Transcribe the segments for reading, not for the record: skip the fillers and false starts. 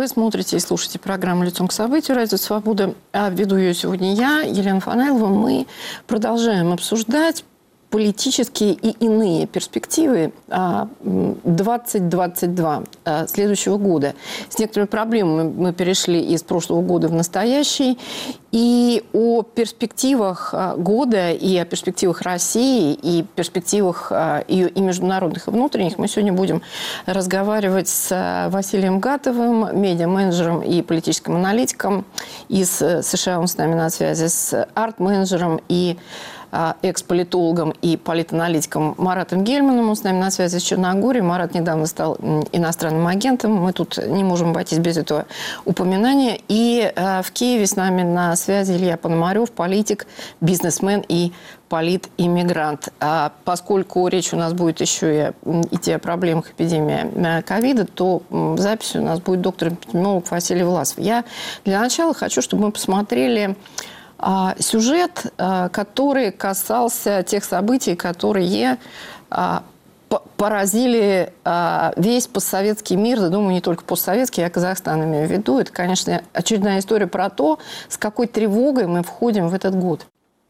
смотрите и слушаете программу «Лицом к событию» Радио Свобода. Веду ее сегодня я, Елена Фанайлова. Мы продолжаем обсуждать политические и иные перспективы 2022 следующего года. С некоторыми проблемами мы перешли из прошлого года в настоящий. И о перспективах года, и о перспективах России, и перспективах ее и международных, и внутренних мы сегодня будем разговаривать с Василием Гатовым, медиа-менеджером и политическим аналитиком из США. Он с нами на связи, с арт-менеджером и экс-политологом и политаналитиком Маратом Гельманом. Он с нами на связи с Черногорией. Марат недавно стал иностранным агентом. Мы тут не можем обойтись без этого упоминания. И в Киеве с нами на связи Илья Пономарев, политик, бизнесмен и политиммигрант. Поскольку речь у нас будет еще и идти о проблемах эпидемии ковида, то в записи у нас будет доктор-эпидемиолог Василий Власов. Я для начала хочу, чтобы мы посмотрели сюжет, который касался тех событий, которые поразили весь постсоветский мир, да, думаю, не только постсоветский, я Казахстан имею в виду. Это, конечно, очередная история про то, с какой тревогой мы входим в этот год.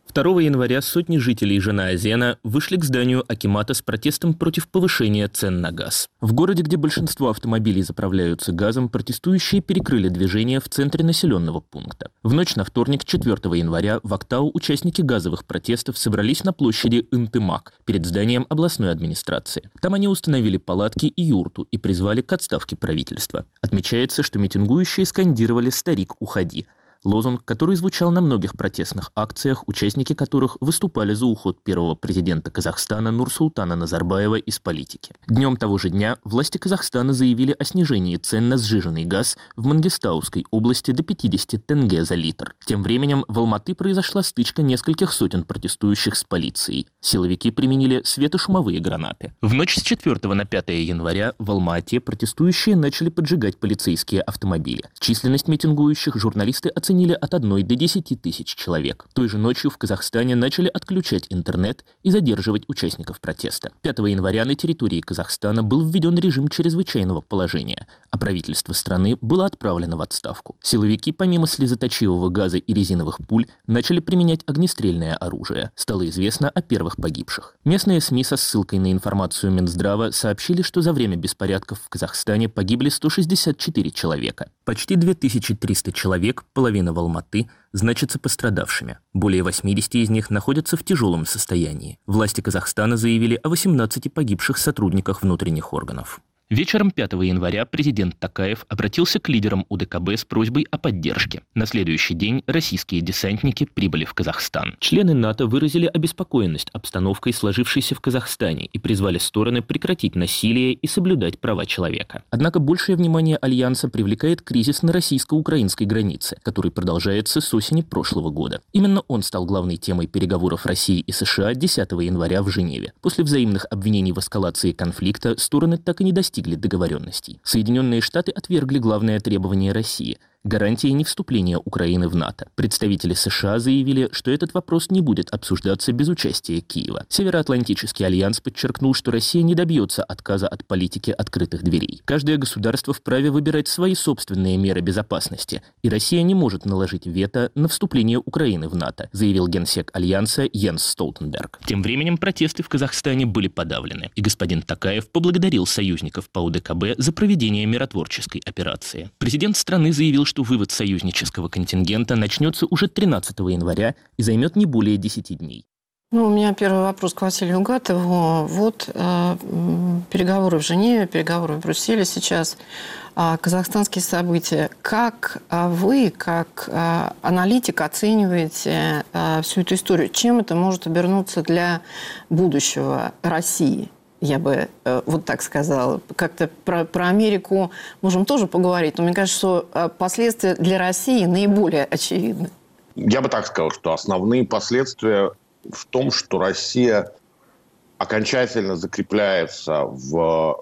2 января сотни жителей Жана-Азена вышли к зданию акимата с протестом против повышения цен на газ. В городе, где большинство автомобилей заправляются газом, протестующие перекрыли движение в центре населенного пункта. В ночь на вторник, 4 января, в Актау участники газовых протестов собрались на площади Интымак перед зданием областной администрации. Там они установили палатки и юрту и призвали к отставке правительства. Отмечается, что митингующие скандировали «Старик, уходи». Лозунг, который звучал на многих протестных акциях, участники которых выступали за уход первого президента Казахстана Нурсултана Назарбаева из политики. Днем того же дня власти Казахстана заявили о снижении цен на сжиженный газ в Мангистауской области до 50 тенге за литр. Тем временем в Алматы произошла стычка нескольких сотен протестующих с полицией. Силовики применили светошумовые гранаты. В ночь с 4 на 5 января в Алма-Ате протестующие начали поджигать полицейские автомобили. Численность митингующих журналисты оценили от 1 до 10 тысяч человек. Той же ночью в Казахстане начали отключать интернет и задерживать участников протеста. 5 января на территории Казахстана был введен режим чрезвычайного положения, а правительство страны было отправлено в отставку. Силовики, помимо слезоточивого газа и резиновых пуль, начали применять огнестрельное оружие. Стало известно о первых погибших. Местные СМИ со ссылкой на информацию Минздрава сообщили, что за время беспорядков в Казахстане погибли 164 человека. Почти 2300 человек, половина в Алматы, значатся пострадавшими. Более 80 из них находятся в тяжелом состоянии. Власти Казахстана заявили о 18 погибших сотрудниках внутренних органов. Вечером 5 января президент Токаев обратился к лидерам УДКБ с просьбой о поддержке. На следующий день российские десантники прибыли в Казахстан. Члены НАТО выразили обеспокоенность обстановкой, сложившейся в Казахстане, и призвали стороны прекратить насилие и соблюдать права человека. Однако большее внимание Альянса привлекает кризис на российско-украинской границе, который продолжается с осени прошлого года. Именно он стал главной темой переговоров России и США 10 января в Женеве. После взаимных обвинений в эскалации конфликта стороны так и не достигли договоренностей. Соединенные Штаты отвергли главное требование России – гарантии невступления Украины в НАТО. Представители США заявили, что этот вопрос не будет обсуждаться без участия Киева. Североатлантический альянс подчеркнул, что Россия не добьется отказа от политики открытых дверей. Каждое государство вправе выбирать свои собственные меры безопасности, и Россия не может наложить вето на вступление Украины в НАТО, заявил генсек альянса Йенс Столтенберг. Тем временем протесты в Казахстане были подавлены, и господин Токаев поблагодарил союзников по УДКБ за проведение миротворческой операции. Президент страны заявил, что вывод союзнического контингента начнется уже 13 января и займет не более 10 дней. У меня первый вопрос к Василию Гатову. Вот переговоры в Женеве, переговоры в Брюсселе сейчас, казахстанские события. Как вы, как аналитик, оцениваете всю эту историю? Чем это может обернуться для будущего России? Я бы вот так сказала. Как-то про Америку можем тоже поговорить, но мне кажется, что последствия для России наиболее очевидны. Я бы так сказал, что основные последствия в том, что Россия окончательно закрепляется в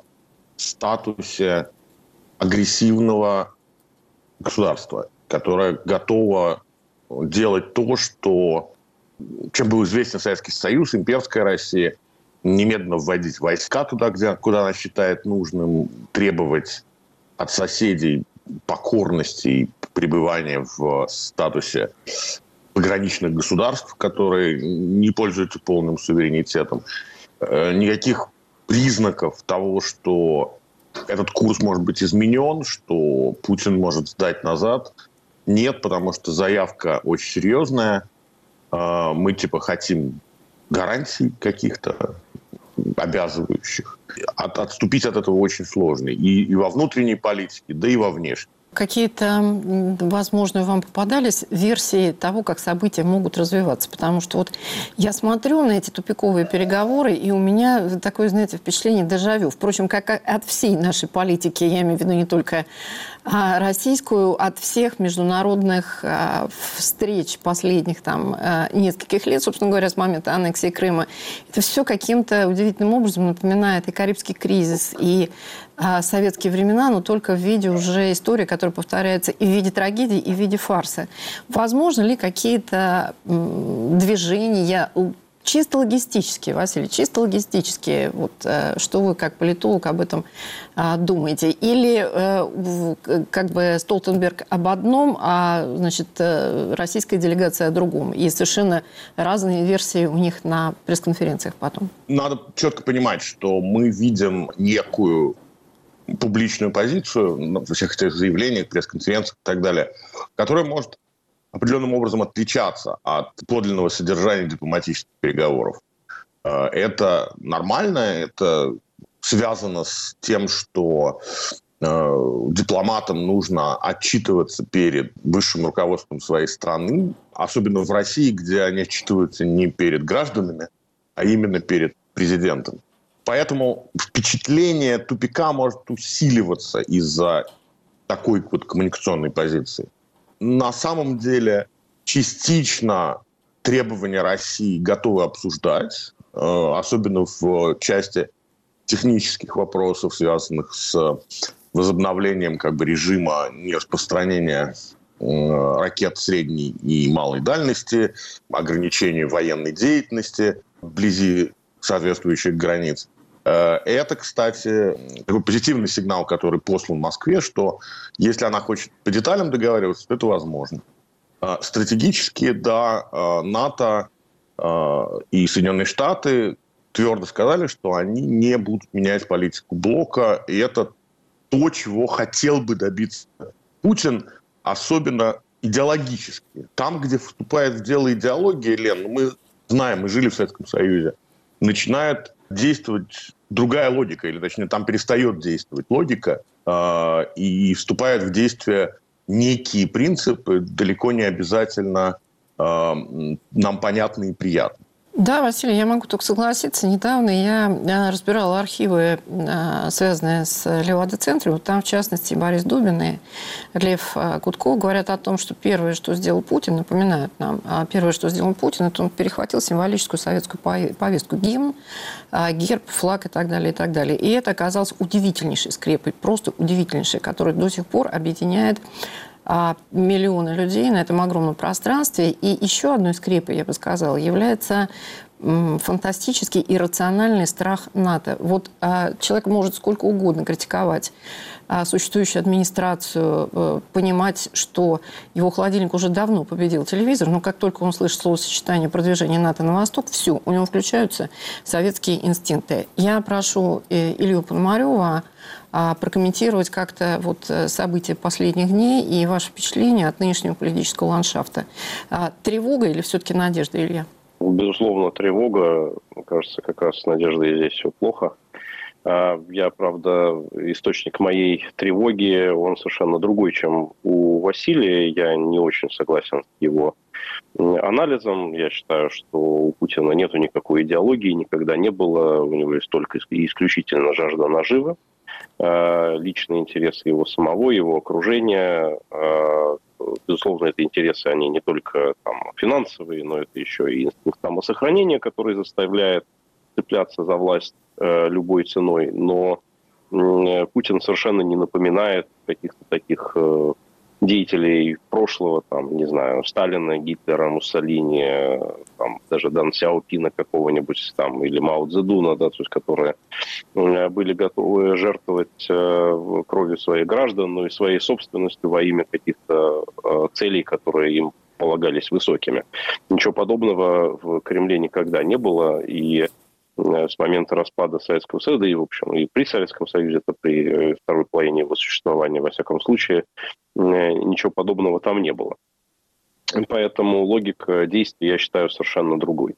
статусе агрессивного государства, которое готово делать то, чем был известен Советский Союз, имперская Россия, немедленно вводить войска туда, куда она считает нужным, требовать от соседей покорности и пребывания в статусе пограничных государств, которые не пользуются полным суверенитетом. Никаких признаков того, что этот курс может быть изменен, что Путин может сдать назад, нет, потому что заявка очень серьезная. Мы хотим гарантий каких-то обязывающих. Отступить от этого очень сложно. И во внутренней политике, да и во внешней. Какие-то, возможно, вам попадались версии того, как события могут развиваться? Потому что вот я смотрю на эти тупиковые переговоры, и у меня такое, знаете, впечатление дежавю. Впрочем, как от всей нашей политики, я имею в виду не только российскую, от всех международных встреч последних нескольких лет, собственно говоря, с момента аннексии Крыма. Это все каким-то удивительным образом напоминает и Карибский кризис, и советские времена, но только в виде уже истории, которая повторяется и в виде трагедии, и в виде фарса. Возможно ли какие-то движения, чисто логистические, Василий, чисто логистические, что вы как политолог об этом думаете? Или Столтенберг об одном, российская делегация о другом? И совершенно разные версии у них на пресс-конференциях потом. Надо четко понимать, что мы видим некую публичную позицию во всех этих заявлениях, пресс-конференциях и так далее, которая может определенным образом отличаться от подлинного содержания дипломатических переговоров. Это нормально, это связано с тем, что дипломатам нужно отчитываться перед высшим руководством своей страны, особенно в России, где они отчитываются не перед гражданами, а именно перед президентом. Поэтому впечатление тупика может усиливаться из-за такой коммуникационной позиции. На самом деле, частично требования России готовы обсуждать, особенно в части технических вопросов, связанных с возобновлением режима нераспространения ракет средней и малой дальности, ограничения военной деятельности вблизи соответствующих границ. Это, кстати, такой позитивный сигнал, который послан Москве, что если она хочет по деталям договариваться, то это возможно. Стратегически, да, НАТО и Соединенные Штаты твердо сказали, что они не будут менять политику блока, и это то, чего хотел бы добиться Путин, особенно идеологически. Там, где вступает в дело идеология, Лен, мы знаем, мы жили в Советском Союзе, начинает действовать другая логика, или точнее, там перестает действовать логика, и вступают в действие некие принципы, далеко не обязательно нам понятны и приятны. Да, Василий, я могу только согласиться. Недавно я разбирала архивы, связанные с Левада-центром. Там, в частности, Борис Дубин и Лев Гудков говорят о том, что первое, что сделал Путин, напоминают нам, первое, что сделал Путин, это он перехватил символическую советскую повестку, гимн, герб, флаг и так далее, и так далее. И это оказалось удивительнейшей скрепой, просто удивительнейшей, которая до сих пор объединяет миллионы людей на этом огромном пространстве. И еще одной скрепой, я бы сказала, является фантастический иррациональный страх НАТО. Человек может сколько угодно критиковать существующую администрацию, понимать, что его холодильник уже давно победил телевизор, но как только он слышит словосочетание продвижения НАТО на восток, все, у него включаются советские инстинкты. Я прошу Илью Пономарева прокомментировать как-то события последних дней и ваши впечатления от нынешнего политического ландшафта. Тревога или все-таки надежда, Илья? Безусловно, тревога. Мне кажется, как раз с надеждой здесь все плохо. Я, правда, источник моей тревоги, он совершенно другой, чем у Василия. Я не очень согласен с его анализом. Я считаю, что у Путина нет никакой идеологии, никогда не было. У него есть только исключительно жажда наживы. Личные интересы его самого, его окружения. Безусловно, эти интересы, они не только финансовые, но это еще и инстинкт самосохранения, который заставляет цепляться за власть любой ценой. Но Путин совершенно не напоминает каких-то таких деятелей прошлого, там, не знаю, Сталина, Гитлера, Муссолини, там, даже Дан Сяопина какого-нибудь там, или Мао Цзэдуна, да, то есть, которые были готовы жертвовать кровью своих граждан, но и своей собственностью во имя каких-то целей, которые им полагались высокими. Ничего подобного в Кремле никогда не было, и с момента распада Советского Союза, и, в общем, и при Советском Союзе, это при второй половине его существования, во всяком случае, ничего подобного там не было. Поэтому логика действий, я считаю, совершенно другой.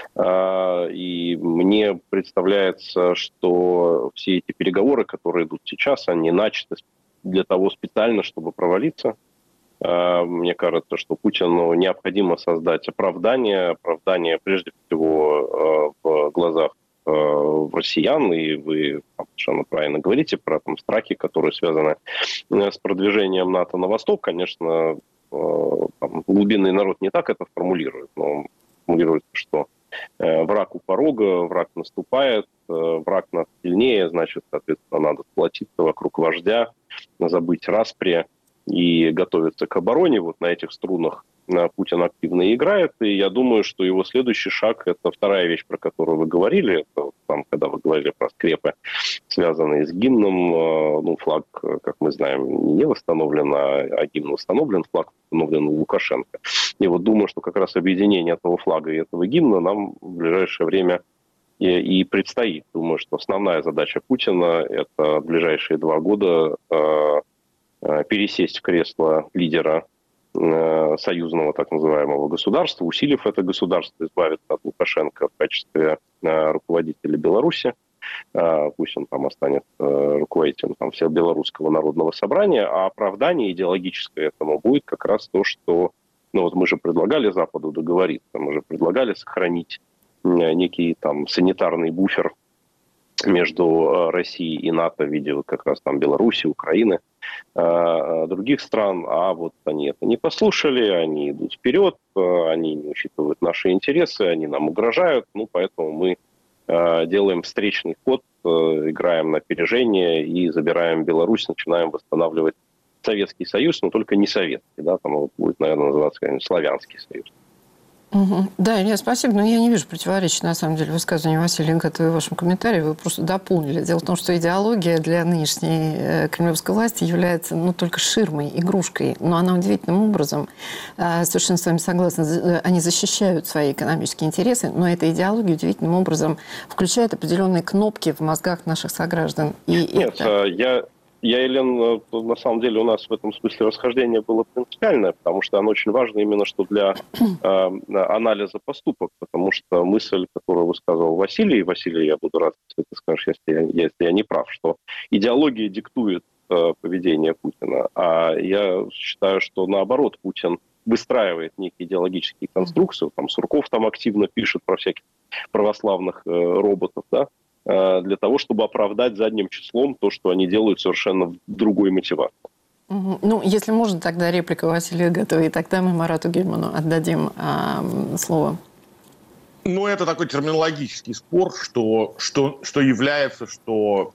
И мне представляется, что все эти переговоры, которые идут сейчас, они начаты для того специально, чтобы провалиться. Мне кажется, что Путину необходимо создать оправдание прежде всего в глазах россиян, и вы совершенно правильно говорите про там, страхи, которые связаны с продвижением НАТО на восток. Конечно, там, глубинный народ не так это формулирует, но формулирует, что враг у порога, враг наступает, враг нас сильнее, значит, соответственно, надо сплотиться вокруг вождя, забыть распри и готовиться к обороне. Вот на этих струнах Путин активно играет, и я думаю, что его следующий шаг – это вторая вещь, про которую вы говорили, это, там, когда вы говорили про скрепы, связанные с гимном. Ну, флаг, как мы знаем, не восстановлен, а гимн восстановлен, флаг восстановлен у Лукашенко. И вот думаю, что как раз объединение этого флага и этого гимна нам в ближайшее время и предстоит. Думаю, что основная задача Путина – это в ближайшие 2 года пересесть в кресло лидера союзного так называемого государства, усилив это государство, избавиться от Лукашенко в качестве руководителя Беларуси. Пусть он там останется руководителем там, всего Белорусского народного собрания, а оправдание идеологическое этому будет как раз то, что ну, вот мы же предлагали Западу договориться, мы же предлагали сохранить некий там санитарный буфер между Россией и НАТО в виде вот как раз там Беларуси, Украины, других стран, а вот они это не послушали, они идут вперед, они не учитывают наши интересы, они нам угрожают, ну, поэтому мы делаем встречный ход, играем на опережение и забираем Беларусь, начинаем восстанавливать Советский Союз, но только не советский, да, там вот будет, наверное, называться Славянский Союз. Угу. Да, Илья, спасибо, но я не вижу противоречия, на самом деле, высказыванию Василия Гатова и вашему комментарию. Вы просто дополнили. Дело в том, что идеология для нынешней кремлевской власти является ну, только ширмой, игрушкой. Но она удивительным образом, совершенно с вами согласна, они защищают свои экономические интересы, но эта идеология удивительным образом включает определенные кнопки в мозгах наших сограждан. Нет, Елена, на самом деле у нас в этом смысле расхождение было принципиальное, потому что оно очень важно именно что для анализа поступок, потому что мысль, которую высказывал Василий, я буду рад, если ты скажешь, если я не прав, что идеология диктует поведение Путина, а я считаю, что наоборот, Путин выстраивает некие идеологические конструкции, там Сурков там активно пишет про всяких православных роботов, да, для того, чтобы оправдать задним числом то, что они делают совершенно в другой мотивации. Ну, если можно, тогда реплика Василия Гатова, и тогда мы Марату Гельману отдадим слово. Ну, это такой терминологический спор, что является, что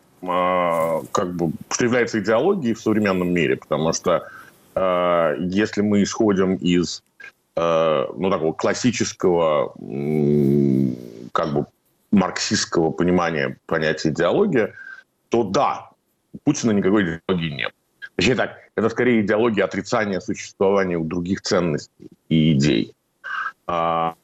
является идеологией в современном мире, потому что если мы исходим из такого классического марксистского понимания понятия идеология, то да, у Путина никакой идеологии нет. Точнее так, это скорее идеология отрицания существования у других ценностей и идей. Но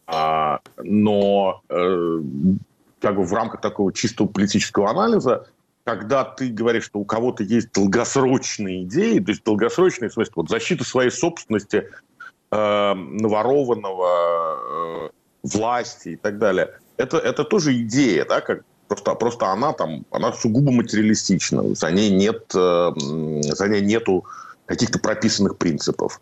в рамках такого чистого политического анализа, когда ты говоришь, что у кого-то есть долгосрочные идеи, то есть долгосрочные, в смысле, вот защита своей собственности, наворованного, власти и так далее, это тоже идея, да, как просто она сугубо материалистична, за ней нету каких-то прописанных принципов.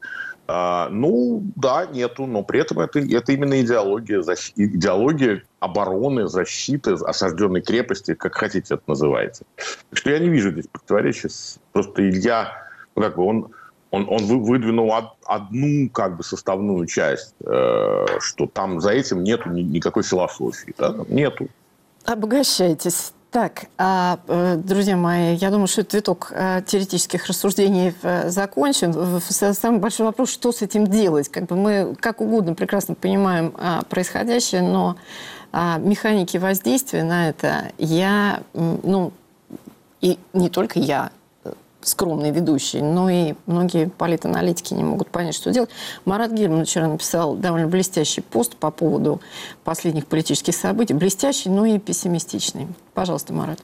Нету, но при этом это именно идеология обороны, защиты, осажденной крепости, как хотите это называйте. Так что я не вижу здесь противоречия. Просто Илья, он выдвинул одну составную часть, что там за этим нету никакой философии. Да? Нету. Обогащайтесь. Так, друзья мои, я думаю, что этот виток теоретических рассуждений закончен. Самый большой вопрос, что с этим делать? Как бы мы как угодно прекрасно понимаем происходящее, но механики воздействия на это и не только я, скромный ведущий, но и многие политаналитики не могут понять, что делать. Марат Гельман вчера написал довольно блестящий пост по поводу последних политических событий. Блестящий, но и пессимистичный. Пожалуйста, Марат.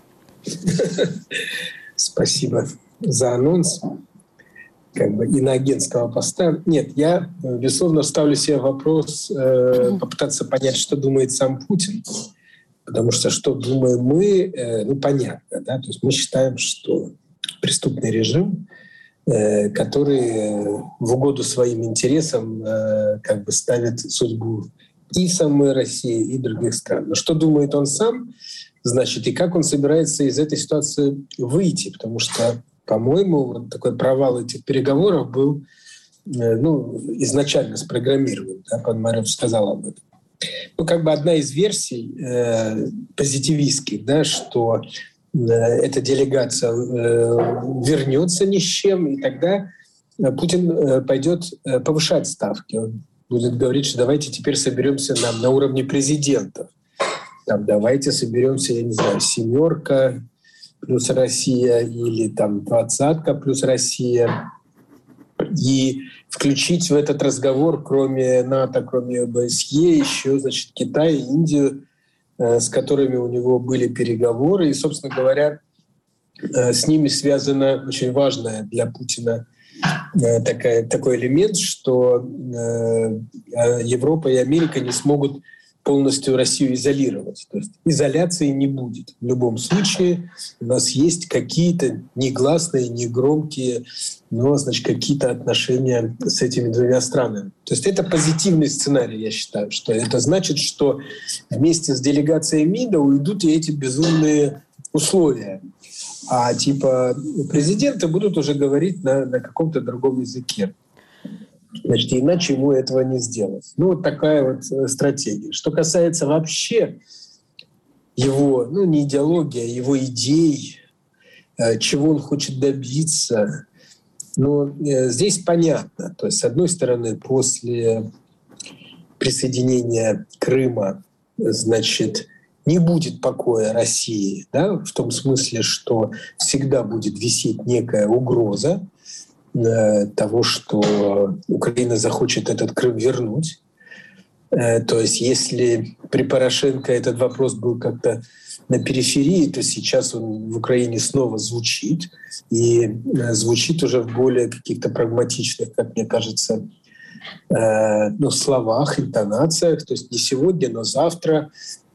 Спасибо за анонс. Иноагентского поста. Нет, я, безусловно, ставлю себе вопрос попытаться понять, что думает сам Путин. Потому что что думаем мы, понятно. Да? То есть мы считаем, что преступный режим, который в угоду своим интересам ставит судьбу и самой России, и других стран. Но что думает он сам, значит, и как он собирается из этой ситуации выйти? Потому что, по-моему, такой провал этих переговоров был изначально спрограммирован. Да? Пономарев сказал об этом. Одна из версий позитивистских, да, что эта делегация вернется ни с чем, и тогда Путин пойдет повышать ставки. Он будет говорить, что давайте теперь соберемся на уровне президентов. Давайте соберемся, я не знаю, 7 плюс Россия или 20 плюс Россия. И включить в этот разговор, кроме НАТО, кроме ОБСЕ, еще, значит, Китай, Индию, с которыми у него были переговоры. И, собственно говоря, с ними связано очень важное для Путина такой элемент, что Европа и Америка не смогут полностью Россию изолировать. То есть изоляции не будет. В любом случае у нас есть какие-то негласные, негромкие, но, значит, какие-то отношения с этими двумя странами. То есть это позитивный сценарий, я считаю, что это значит, что вместе с делегацией МИДа уйдут и эти безумные условия. А президенты будут уже говорить на каком-то другом языке. Значит, иначе ему этого не сделать. Такая стратегия. Что касается вообще его, не идеологии, а его идей, чего он хочет добиться, здесь понятно. То есть, с одной стороны, после присоединения Крыма, значит, не будет покоя России, да, в том смысле, что всегда будет висеть некая угроза того, что Украина захочет этот Крым вернуть. То есть если при Порошенко этот вопрос был как-то на периферии, то сейчас он в Украине снова звучит. И звучит уже в более каких-то прагматичных, как мне кажется, словах, интонациях. То есть не сегодня, но завтра,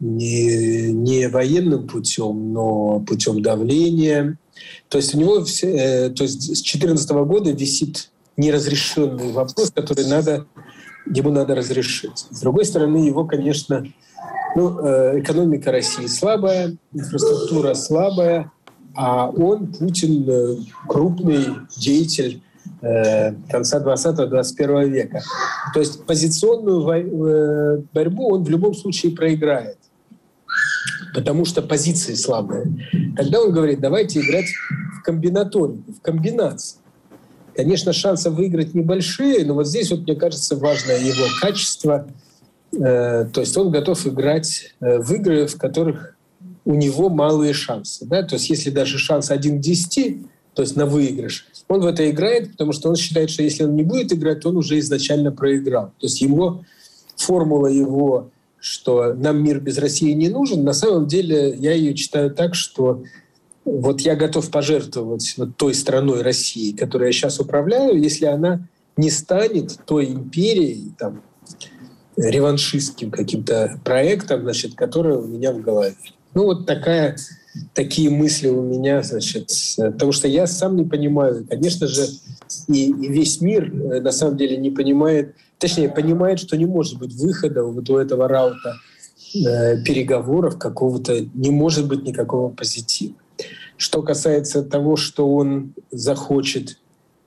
не военным путем, но путем давления. То есть у него с 2014 года висит неразрешенный вопрос, который ему надо разрешить. С другой стороны, его, конечно, экономика России слабая, инфраструктура слабая, а Путин, крупный деятель конца 20-21 века. То есть позиционную борьбу он в любом случае проиграет, потому что позиции слабые. Тогда он говорит, давайте играть в комбинаторику, в комбинации. Конечно, шансы выиграть небольшие, но здесь, мне кажется, важное его качество. То есть он готов играть в игры, в которых у него малые шансы. Да? То есть если даже шанс 1 к 10, то есть на выигрыш, он в это играет, потому что он считает, что если он не будет играть, то он уже изначально проиграл. То есть формула его, что нам мир без России не нужен, на самом деле я ее читаю так, что я готов пожертвовать той страной России, которой я сейчас управляю, если она не станет той империей, реваншистским каким-то проектом, значит, которая у меня в голове. Такие мысли у меня, значит, потому что я сам не понимаю, конечно же, и весь мир на самом деле не понимает, точнее, понимает, что не может быть выхода у этого раута переговоров какого-то, не может быть никакого позитива. Что касается того, что он захочет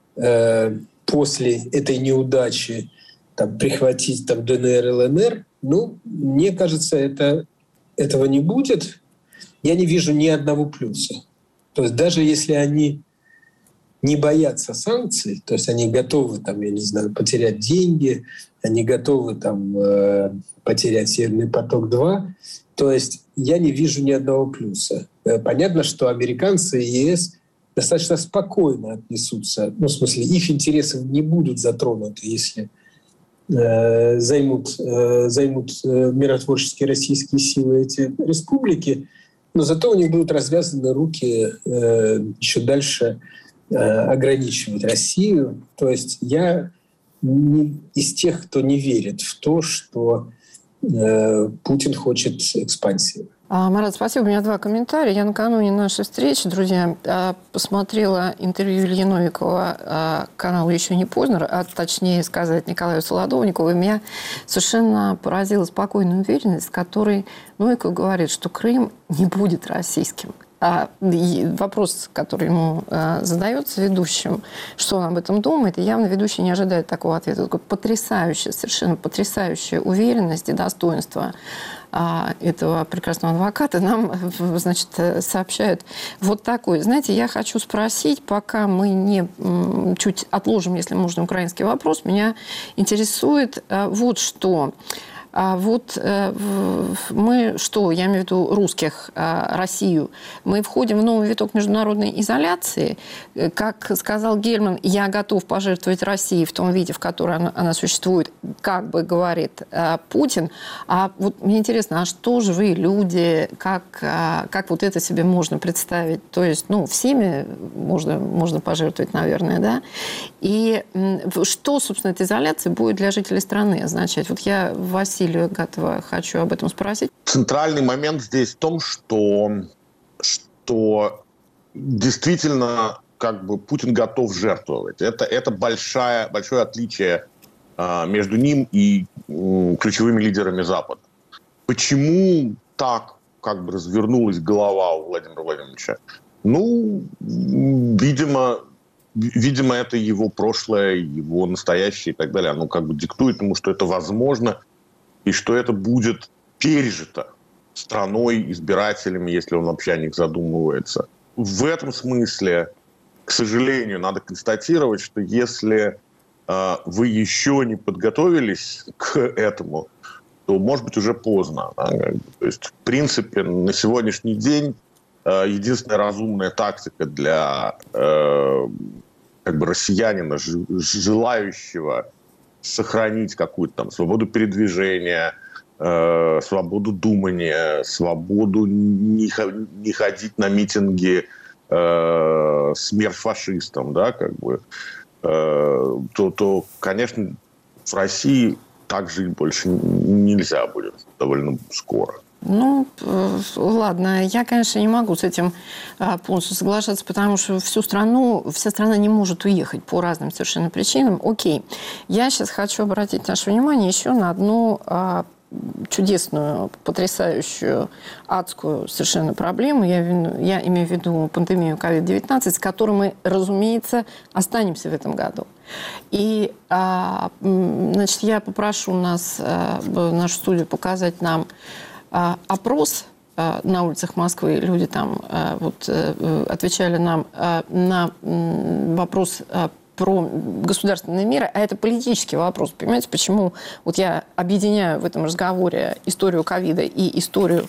после этой неудачи прихватить ДНР, ЛНР, мне кажется, этого не будет. я не вижу ни одного плюса. То есть даже если они не боятся санкций, то есть они готовы, там, я не знаю, потерять деньги, они готовы там, потерять «Северный поток-2», то есть я не вижу ни одного плюса. Понятно, что американцы и ЕС достаточно спокойно отнесутся, ну, в смысле, их интересы не будут затронуты, если займут миротворческие российские силы эти республики, но зато у них будут развязаны руки еще дальше ограничивать Россию. То есть я не из тех, кто не верит в то, что Путин хочет экспансии. Марат, спасибо. У меня 2 комментария. Я накануне нашей встречи, друзья, посмотрела интервью Ильи Новикова каналу «Еще не поздно», а точнее сказать Николаю Солодовникову. И меня совершенно поразила спокойная уверенность, с которой Новиков говорит, что Крым не будет российским. Вопрос, который ему задается ведущим, что он об этом думает, и явно ведущий не ожидает такого ответа. Такая потрясающая, совершенно потрясающая уверенность и достоинство этого прекрасного адвоката нам, значит, сообщают вот такой. Знаете, я хочу спросить, пока мы не чуть отложим, если можно, украинский вопрос, меня интересует вот что. Вот мы, что, я имею в виду русских, Россию, мы входим в новый виток международной изоляции. Как сказал Гельман, я готов пожертвовать Россией в том виде, в котором она существует, как бы говорит Путин. А вот мне интересно, а что же вы, люди, как вот это себе можно представить? То есть, ну, всеми можно пожертвовать, наверное, да? И что, собственно, эта изоляция будет для жителей страны означать? Вот я Василию Гатова хочу об этом спросить. Центральный момент здесь в том, что действительно как бы Путин готов жертвовать. Это большое отличие между ним и ключевыми лидерами Запада. Почему так как бы развернулась голова у Владимира Владимировича? Ну, видимо, это его прошлое, его настоящее и так далее. Оно как бы диктует ему, что это возможно, и что это будет пережито страной, избирателями, если он вообще о них задумывается. В этом смысле, к сожалению, надо констатировать, что если вы еще не подготовились к этому, то, может быть, уже поздно. Да? То есть, в принципе, на сегодняшний день единственная разумная тактика для как бы россиянина, желающего сохранить какую-то там свободу передвижения, свободу думания, свободу не ходить на митинги смерть фашистам, да, как бы, то, конечно, в России так жить больше нельзя будет довольно скоро. Ну, ладно, я, конечно, не могу с этим полностью соглашаться, потому что вся страна не может уехать по разным совершенно причинам. Окей. Я сейчас хочу обратить наше внимание еще на одну чудесную, потрясающую, адскую совершенно проблему. Я имею в виду пандемию COVID-19, с которой мы, разумеется, останемся в этом году. И, значит, я попрошу нашу студию показать нам опрос на улицах Москвы. Люди там отвечали нам на вопрос про государственные меры, а это политический вопрос. Понимаете, почему вот я объединяю в этом разговоре историю ковида и историю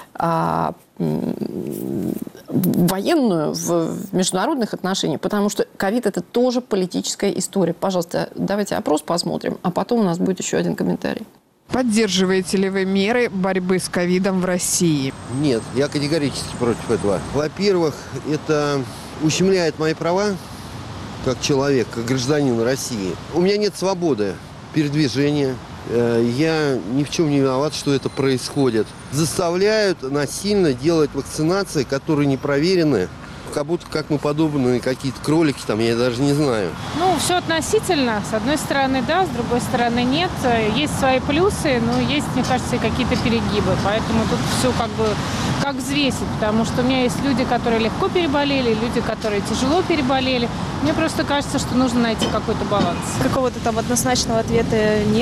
военную в международных отношениях, потому что ковид – это тоже политическая история. Пожалуйста, давайте опрос посмотрим, а потом у нас будет еще один комментарий. Поддерживаете ли вы меры борьбы с ковидом в России? Нет, я категорически против этого. Во-первых, это ущемляет мои права как человек, как гражданин России. У меня нет свободы передвижения. Я ни в чем не виноват, что это происходит. Заставляют насильно делать вакцинации, которые не проверены. Как будто как мы подобные какие-то кролики, там, я даже не знаю. Ну, все относительно. С одной стороны, да, с другой стороны, нет. Есть свои плюсы, но есть, мне кажется, и какие-то перегибы. Поэтому тут все как бы как взвесить. Потому что у меня есть люди, которые легко переболели, люди, которые тяжело переболели. Мне просто кажется, что нужно найти какой-то баланс. Какого-то там однозначного ответа нет.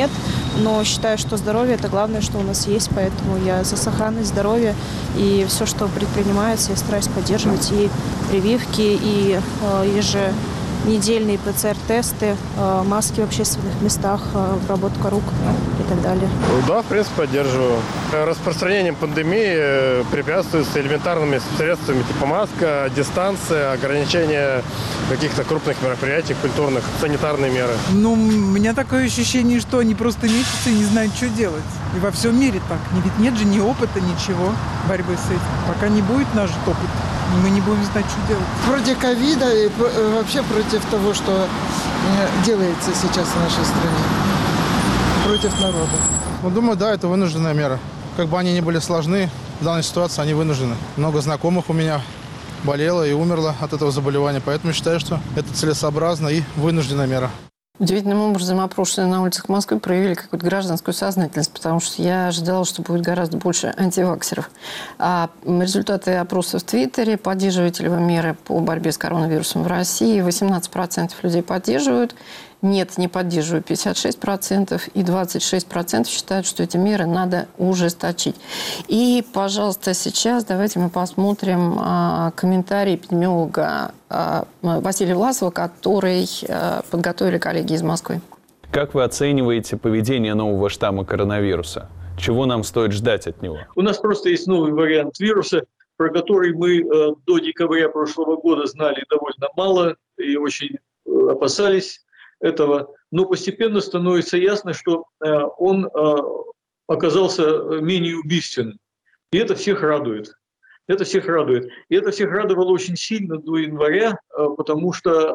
но считаю, что здоровье – это главное, что у нас есть, поэтому я за сохранность здоровья, и все, что предпринимается, я стараюсь поддерживать, и прививки, и еженедельные ПЦР-тесты, маски в общественных местах, обработка рук и так далее. Да, в принципе, поддерживаю. Распространением пандемии препятствуется элементарными средствами типа маска, дистанция, ограничение каких-то крупных мероприятий, культурных, санитарные меры. Ну, у меня такое ощущение, что они просто мечутся и не знают, что делать. И во всем мире так. Ведь нет же ни опыта, ничего борьбы с этим. Пока не будет наш опыт, мы не будем знать, что делать. Против ковида и вообще против того, что делается сейчас в нашей стране. Против народа. Ну, думаю, да, это вынужденная мера. Как бы они ни были сложны, в данной ситуации они вынуждены. Много знакомых у меня болело и умерло от этого заболевания, поэтому считаю, что это целесообразно и вынужденная мера. Удивительным образом опрошенные на улицах Москвы проявили какую-то гражданскую сознательность, потому что я ожидала, что будет гораздо больше антиваксеров. А результаты опроса в Твиттере: поддерживаете ли вы меры по борьбе с коронавирусом в России? 18% людей поддерживают, нет, не поддерживаю 56%, и 26% считают, что эти меры надо ужесточить. И, пожалуйста, сейчас давайте мы посмотрим комментарий эпидемиолога Василия Власова, который подготовили коллеги из Москвы. Как вы оцениваете поведение нового штамма коронавируса? Чего нам стоит ждать от него? У нас просто есть новый вариант вируса, про который мы до декабря прошлого года знали довольно мало и очень опасались этого. Но постепенно становится ясно, что он оказался менее убийственным. И это всех радует. Это всех радует. И это всех радовало очень сильно до января, потому что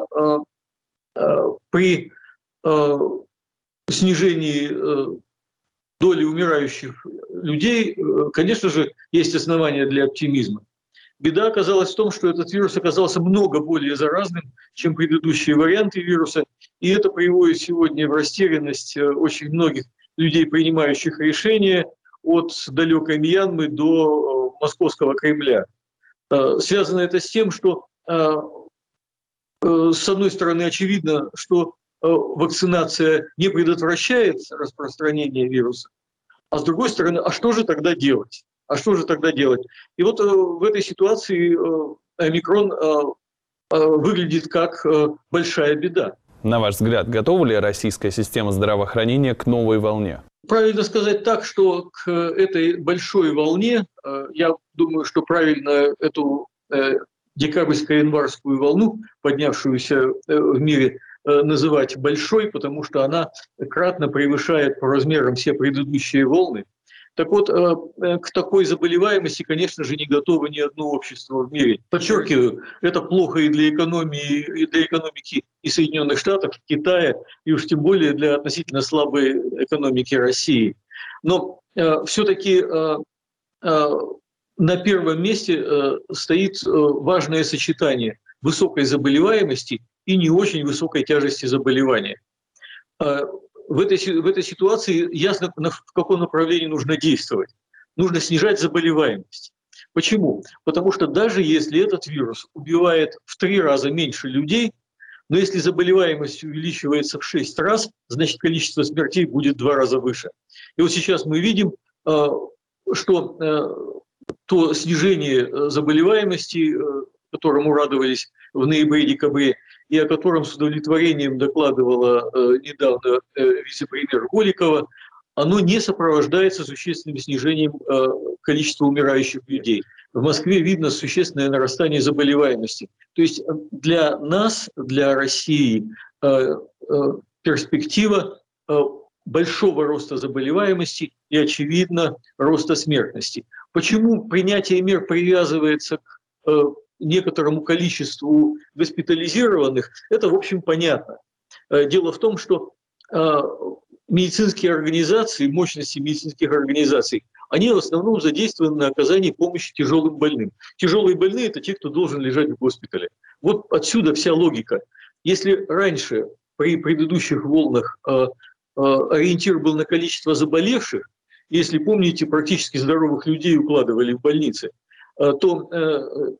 при снижении доли умирающих людей, конечно же, есть основания для оптимизма. Беда оказалась в том, что этот вирус оказался много более заразным, чем предыдущие варианты вируса, и это приводит сегодня в растерянность очень многих людей, принимающих решения, от далекой Мьянмы до московского Кремля. Связано это с тем, что, с одной стороны, очевидно, что вакцинация не предотвращает распространение вируса, а с другой стороны, а что же тогда делать? И вот в этой ситуации омикрон выглядит как большая беда. На ваш взгляд, готова ли российская система здравоохранения к новой волне? Правильно сказать так, что к этой большой волне, я думаю, что правильно эту декабрьско-январскую волну, поднявшуюся в мире, называть большой, потому что она кратно превышает по размерам все предыдущие волны. Так вот, к такой заболеваемости, конечно же, не готово ни одно общество в мире. Подчеркиваю, это плохо и для экономики и Соединенных Штатов, и Китая, и уж тем более для относительно слабой экономики России. Но все-таки на первом месте стоит важное сочетание высокой заболеваемости и не очень высокой тяжести заболевания. В этой ситуации ясно, в каком направлении нужно действовать. Нужно снижать заболеваемость. Почему? Потому что даже если этот вирус убивает в 3 раза меньше людей, но если заболеваемость увеличивается в 6 раз, значит количество смертей будет в 2 раза выше. И вот сейчас мы видим, что то снижение заболеваемости, которому радовались в ноябре-декабре, и о котором с удовлетворением докладывала недавно вице-премьер Голикова, оно не сопровождается существенным снижением количества умирающих людей. В Москве видно существенное нарастание заболеваемости. То есть для нас, для России, перспектива большого роста заболеваемости и, очевидно, роста смертности. Почему принятие мер привязывается к некоторому количеству госпитализированных, это, в общем, понятно. Дело в том, что медицинские организации, мощности медицинских организаций, они в основном задействованы на оказании помощи тяжелым больным. Тяжелые больные – это те, кто должен лежать в госпитале. Вот отсюда вся логика. Если раньше при предыдущих волнах ориентир был на количество заболевших, если помните, практически здоровых людей укладывали в больницы, то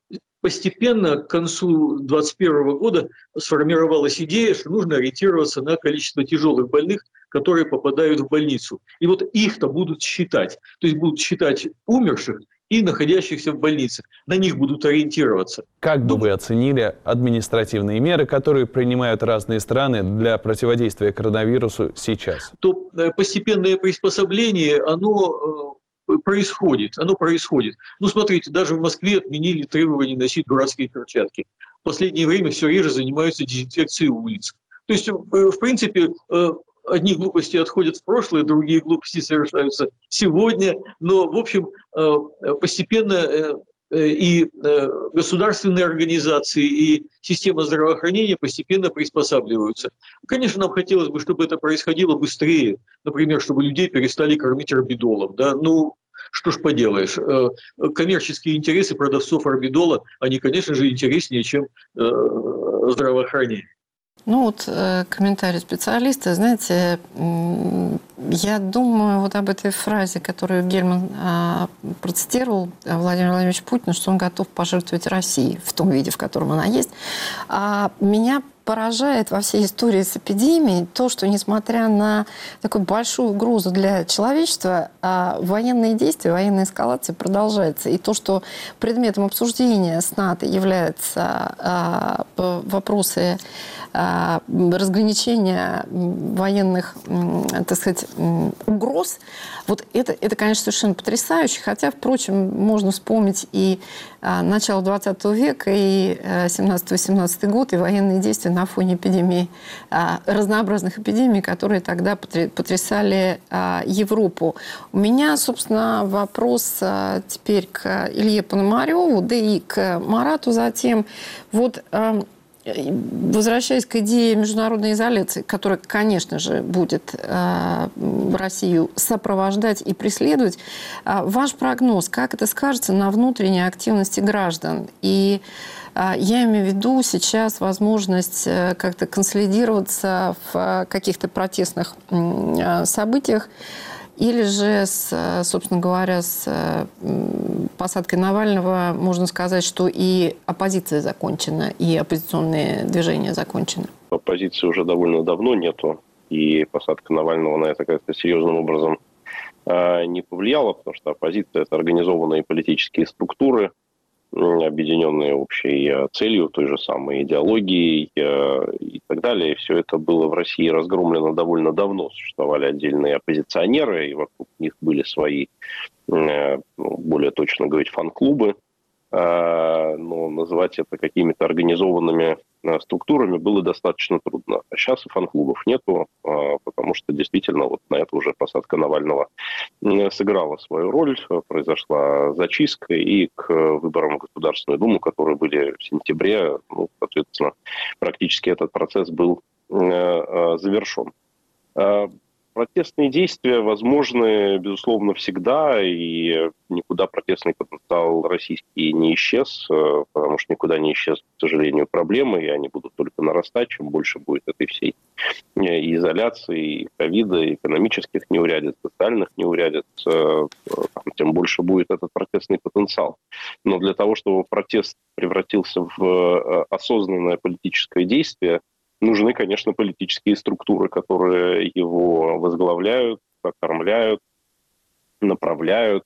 постепенно к концу 2021 года сформировалась идея, что нужно ориентироваться на количество тяжелых больных, которые попадают в больницу. И вот их-то будут считать. То есть будут считать умерших и находящихся в больницах. На них будут ориентироваться. Как бы вы оценили административные меры, которые принимают разные страны для противодействия коронавирусу сейчас? То постепенное приспособление, оно происходит. Ну, смотрите, даже в Москве отменили требование носить дурацкие перчатки. В последнее время все реже занимаются дезинфекцией улиц. То есть, в принципе, одни глупости отходят в прошлое, другие глупости совершаются сегодня. Но, в общем, постепенно и государственные организации, и система здравоохранения постепенно приспосабливаются. Конечно, нам хотелось бы, чтобы это происходило быстрее. Например, чтобы людей перестали кормить орбидолом. Да? Ну, что ж поделаешь. Коммерческие интересы продавцов орбидола, они, конечно же, интереснее, чем здравоохранение. Ну вот комментарий специалиста, знаете, я думаю вот об этой фразе, которую Гельман процитировал Владимир Владимирович Путину, что он готов пожертвовать Россией в том виде, в котором она есть. А меня поражает во всей истории с эпидемией то, что, несмотря на такую большую угрозу для человечества, военные действия, военная эскалация продолжается. И то, что предметом обсуждения с НАТО являются вопросы разграничения военных, так сказать, угроз, вот это, конечно, совершенно потрясающе. Хотя, впрочем, можно вспомнить и начало 20 века, и 17-18 год, и военные действия на фоне эпидемии, разнообразных эпидемий, которые тогда потрясали Европу. У меня, собственно, вопрос теперь к Илье Пономареву, да и к Марату затем. Вот, возвращаясь к идее международной изоляции, которая, конечно же, будет Россию сопровождать и преследовать, ваш прогноз, как это скажется на внутренней активности граждан? И я имею в виду сейчас возможность как-то консолидироваться в каких-то протестных событиях, или же, собственно говоря, с посадкой Навального можно сказать, что и оппозиция закончена, и оппозиционные движения закончены? Оппозиции уже довольно давно нету, и посадка Навального на это как-то серьезным образом не повлияла, потому что оппозиция – это организованные политические структуры, объединенные общей целью, той же самой идеологией и так далее. И все это было в России разгромлено довольно давно. Существовали отдельные оппозиционеры, и вокруг них были свои, более точно говорить, фан-клубы. Но называть это какими-то организованными структурами было достаточно трудно. А сейчас и фан-клубов нету, потому что действительно вот на это уже посадка Навального сыграла свою роль, произошла зачистка, и к выборам в Государственную Думу, которые были в сентябре, соответственно, практически этот процесс был завершен. Протестные действия возможны, безусловно, всегда, и никуда протестный потенциал российский не исчез, потому что никуда не исчез, к сожалению, проблемы, и они будут только нарастать, чем больше будет этой всей изоляции, и ковида, и экономических неурядиц, социальных неурядиц, тем больше будет этот протестный потенциал. Но для того, чтобы протест превратился в осознанное политическое действие, нужны, конечно, политические структуры, которые его возглавляют, окормляют, направляют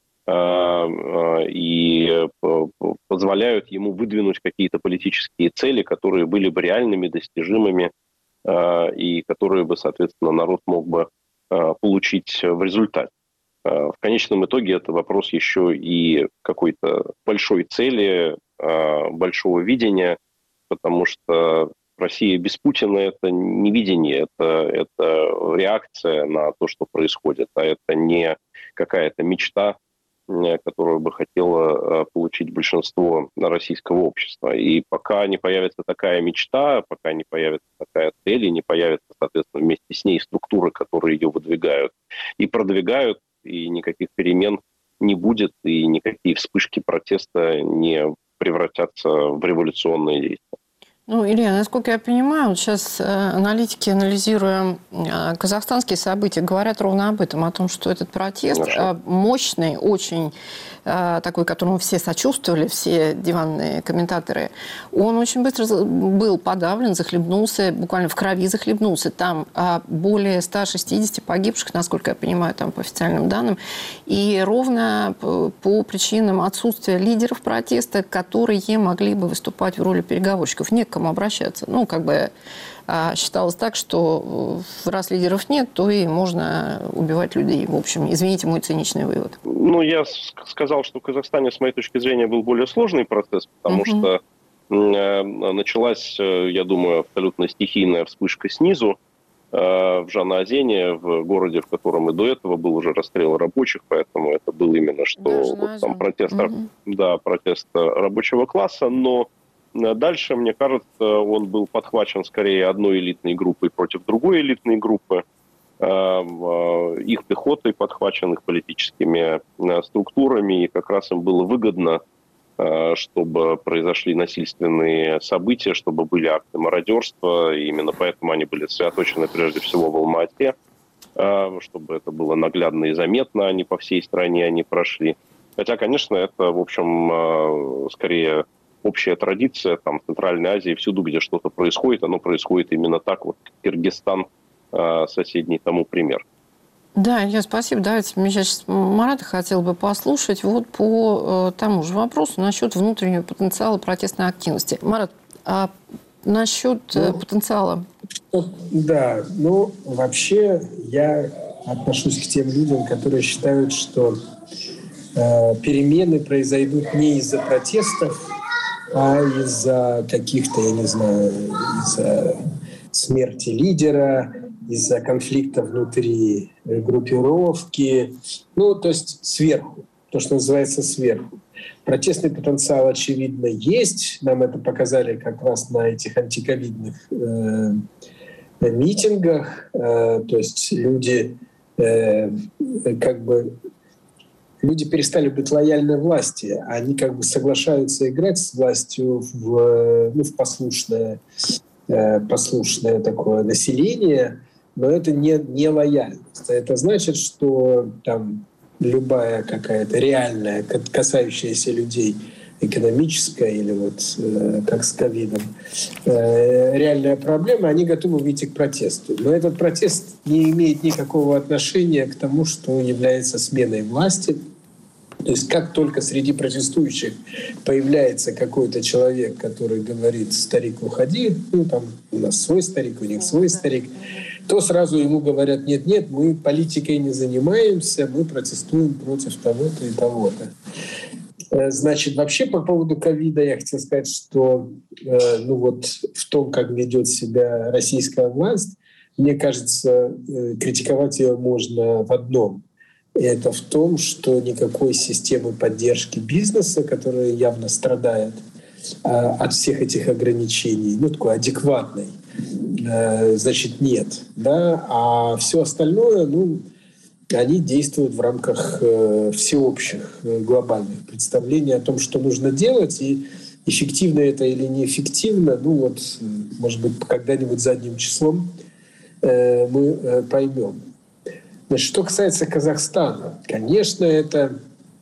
и позволяют ему выдвинуть какие-то политические цели, которые были бы реальными, достижимыми, и которые бы, соответственно, народ мог бы получить в результате. В конечном итоге это вопрос еще и какой-то большой цели, большого видения, потому что Россия без Путина – это не видение, это реакция на то, что происходит, а это не какая-то мечта, которую бы хотело получить большинство российского общества. И пока не появится такая мечта, пока не появится такая цель, и не появится, соответственно, вместе с ней структуры, которые ее выдвигают и продвигают, и никаких перемен не будет, и никакие вспышки протеста не превратятся в революционные действия. Ну, Илья, насколько я понимаю, вот сейчас аналитики, анализируя казахстанские события, говорят ровно об этом, о том, что этот протест мощный, очень такой, которому все сочувствовали, все диванные комментаторы, он очень быстро был подавлен, захлебнулся, буквально в крови захлебнулся. Там более 160 погибших, насколько я понимаю, там по официальным данным, и ровно по причинам отсутствия лидеров протеста, которые могли бы выступать в роли переговорщиков. Не к кому обращаться. Ну, как бы считалось так, что раз лидеров нет, то и можно убивать людей. В общем, извините мой циничный вывод. Ну, я сказал, что в Казахстане, с моей точки зрения, был более сложный процесс, потому что началась, я думаю, абсолютно стихийная вспышка снизу в Жанаозене, в городе, в котором и до этого был уже расстрел рабочих, поэтому это был именно что вот, там, протест рабочего класса, но дальше, мне кажется, он был подхвачен скорее одной элитной группой против другой элитной группы, их пехотой подхвачен, их политическими структурами, и как раз им было выгодно, чтобы произошли насильственные события, чтобы были акты мародерства, и именно поэтому они были сосредоточены прежде всего в Алма-Ате, чтобы это было наглядно и заметно, они по всей стране они прошли. Хотя, конечно, это, в общем, скорее общая традиция, там, в Центральной Азии, всюду, где что-то происходит, оно происходит именно так. Вот Киргизстан соседний тому пример. Да, Илья, спасибо. Давайте, я сейчас Марата хотел бы послушать вот по тому же вопросу насчет внутреннего потенциала протестной активности. Марат, а насчет потенциала? Да, ну, вообще я отношусь к тем людям, которые считают, что перемены произойдут не из-за протестов, а из-за каких-то, я не знаю, из-за смерти лидера, из-за конфликта внутри группировки, ну, то есть сверху, то, что называется сверху. Протестный потенциал, очевидно, есть. Нам это показали как раз на этих антиковидных митингах. То есть люди люди перестали быть лояльны власти. Они как бы соглашаются играть с властью в послушное такое население, но это не лояльность. Это значит, что там любая какая-то реальная, касающаяся людей, экономическая или вот как с ковидом, реальная проблема, они готовы выйти к протесту. Но этот протест не имеет никакого отношения к тому, что является сменой власти. То есть как только среди протестующих появляется какой-то человек, который говорит: старик, уходи, ну там у нас свой старик, у них свой старик, то сразу ему говорят: нет, мы политикой не занимаемся, мы протестуем против того-то и того-то. Значит, вообще по поводу ковида я хотел сказать, что в том, как ведет себя российская власть, мне кажется, критиковать ее можно в одном. Это в том, что никакой системы поддержки бизнеса, которая явно страдает от всех этих ограничений, такой адекватной, значит, нет. Да? А все остальное, они действуют в рамках всеобщих глобальных представлений о том, что нужно делать, и эффективно это или неэффективно, может быть, когда-нибудь задним числом мы поймем. Значит, что касается Казахстана, конечно, это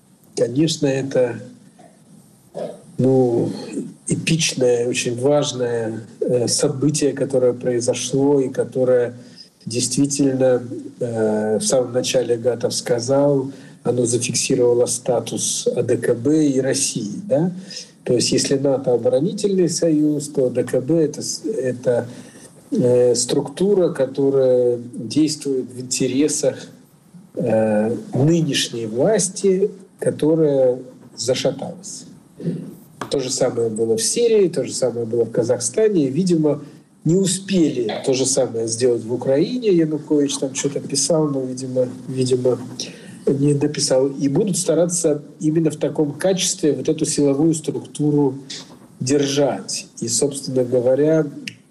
эпичное, очень важное событие, которое произошло и которое действительно в самом начале Гатов сказал, оно зафиксировало статус АДКБ и России. Да? То есть если НАТО оборонительный союз, то АДКБ это структура, которая действует в интересах нынешней власти, которая зашаталась. То же самое было в Сирии, то же самое было в Казахстане. И, видимо, не успели то же самое сделать в Украине. Янукович там что-то писал, но, видимо, не дописал. И будут стараться именно в таком качестве вот эту силовую структуру держать. И, собственно говоря,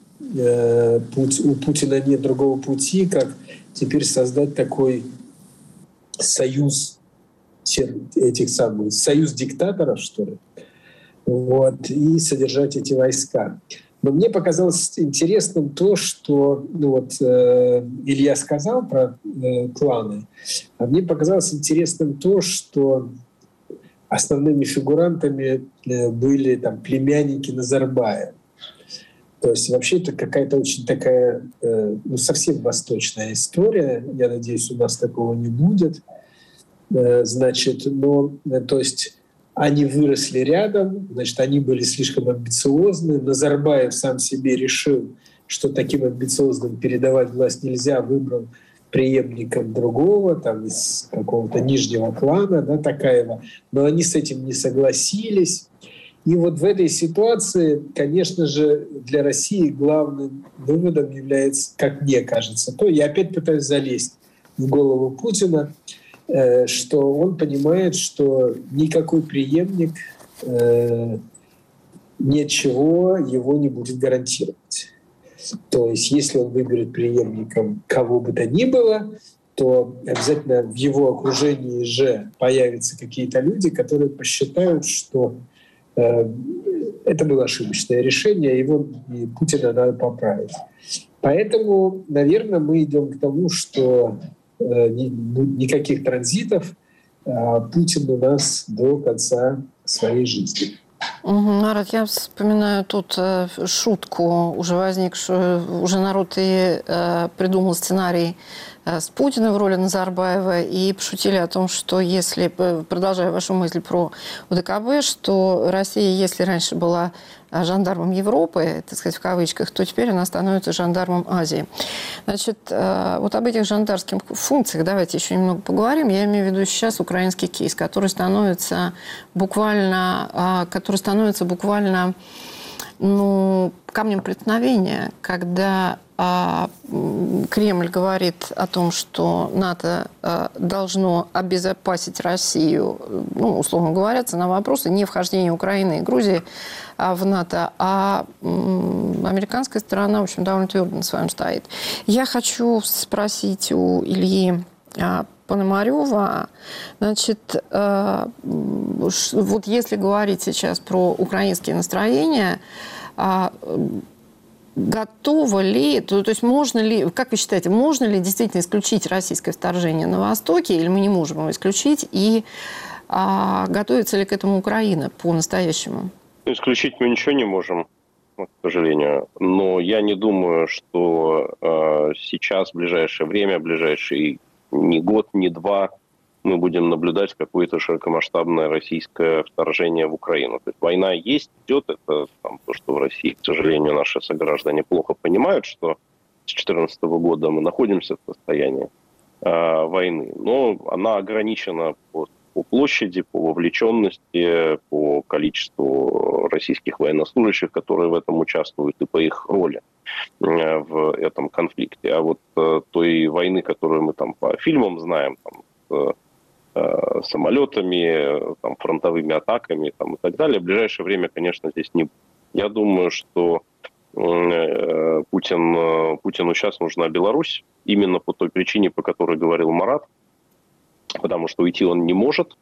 у Путина нет другого пути, как теперь создать такой союз союз диктаторов, что ли, и содержать эти войска. Но мне показалось интересным то, что Илья сказал про кланы, а мне показалось интересным то, что основными фигурантами были там племянники Назарбаева. То есть вообще это какая-то очень такая, совсем восточная история. Я надеюсь, у нас такого не будет. То есть они выросли рядом, значит, они были слишком амбициозны. Назарбаев сам себе решил, что таким амбициозным передавать власть нельзя, выбрал преемником другого, там, из какого-то нижнего клана, Токаева. Но они с этим не согласились. И вот в этой ситуации, конечно же, для России главным выводом является, как мне кажется, я опять пытаюсь залезть в голову Путина, что он понимает, что никакой преемник ничего его не будет гарантировать. То есть если он выберет преемником кого бы то ни было, то обязательно в его окружении же появятся какие-то люди, которые посчитают, что это было ошибочное решение, и Путина надо поправить. Поэтому, наверное, мы идем к тому, что никаких транзитов Путин у нас до конца своей жизни. Марат, я вспоминаю тут шутку, уже возникшую, уже народ и придумал сценарий с Путиным в роли Назарбаева, и пошутили о том, что если, продолжая вашу мысль про УДКБ, что Россия, если раньше была жандармом Европы, так сказать, в кавычках, то теперь она становится жандармом Азии. Значит, вот об этих жандарских функциях давайте еще немного поговорим. Я имею в виду сейчас украинский кейс, который становится буквально камнем преткновения, когда Кремль говорит о том, что НАТО должно обезопасить Россию, условно говоря, на вопросы не вхождения Украины и Грузии в НАТО, а американская сторона, в общем, довольно твердо на своем стоит. Я хочу спросить у Ильи Пономарева, значит, вот если говорить сейчас про украинские настроения, готово ли, то есть можно ли, как вы считаете, можно ли действительно исключить российское вторжение на Востоке, или мы не можем его исключить, и готовится ли к этому Украина по-настоящему? Исключить мы ничего не можем, к сожалению. Но я не думаю, что сейчас, в ближайшее время, ближайший ни год, ни два, мы будем наблюдать какое-то широкомасштабное российское вторжение в Украину. То есть война есть, идет. Это то, что в России, к сожалению, наши сограждане плохо понимают, что с 2014 года мы находимся в состоянии войны. Но она ограничена по площади, по вовлеченности, по количеству российских военнослужащих, которые в этом участвуют, и по их роли в этом конфликте. А вот той войны, которую мы по фильмам знаем, самолетами, фронтовыми атаками и так далее, в ближайшее время, конечно, здесь не будет. Я думаю, что Путину сейчас нужна Беларусь именно по той причине, по которой говорил Марат, потому что уйти он не может.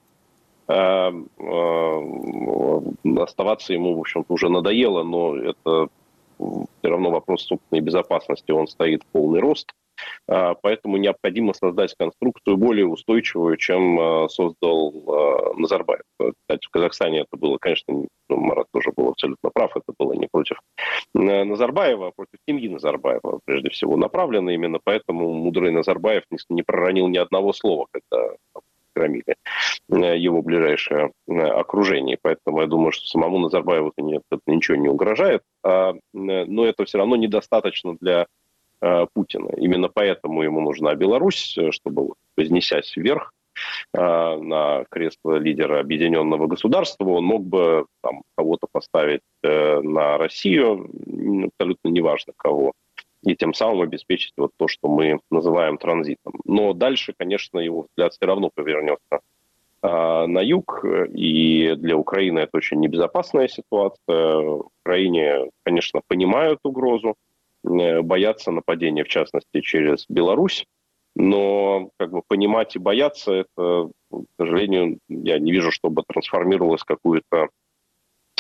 Оставаться ему, в общем-то, уже надоело, но это все равно вопрос собственной безопасности, он стоит в полный рост. Поэтому необходимо создать конструкцию более устойчивую, чем создал Назарбаев. Кстати, в Казахстане это было, конечно, Марат тоже был абсолютно прав, это было не против Назарбаева, а против семьи Назарбаева, прежде всего, направлено. Именно поэтому мудрый Назарбаев не проронил ни одного слова, когда громили его ближайшее окружение. Поэтому я думаю, что самому Назарбаеву это ничего не угрожает, но это все равно недостаточно для Путина. Именно поэтому ему нужна Беларусь, чтобы, вознесясь вверх на кресло лидера объединенного государства, он мог бы кого-то поставить на Россию, абсолютно неважно кого, и тем самым обеспечить то, что мы называем транзитом. Но дальше, конечно, его взгляд все равно повернется на юг, и для Украины это очень небезопасная ситуация. В Украине, конечно, понимают угрозу, боятся нападения, в частности, через Беларусь, но понимать и бояться, это, к сожалению, я не вижу, чтобы трансформировалось в какую-то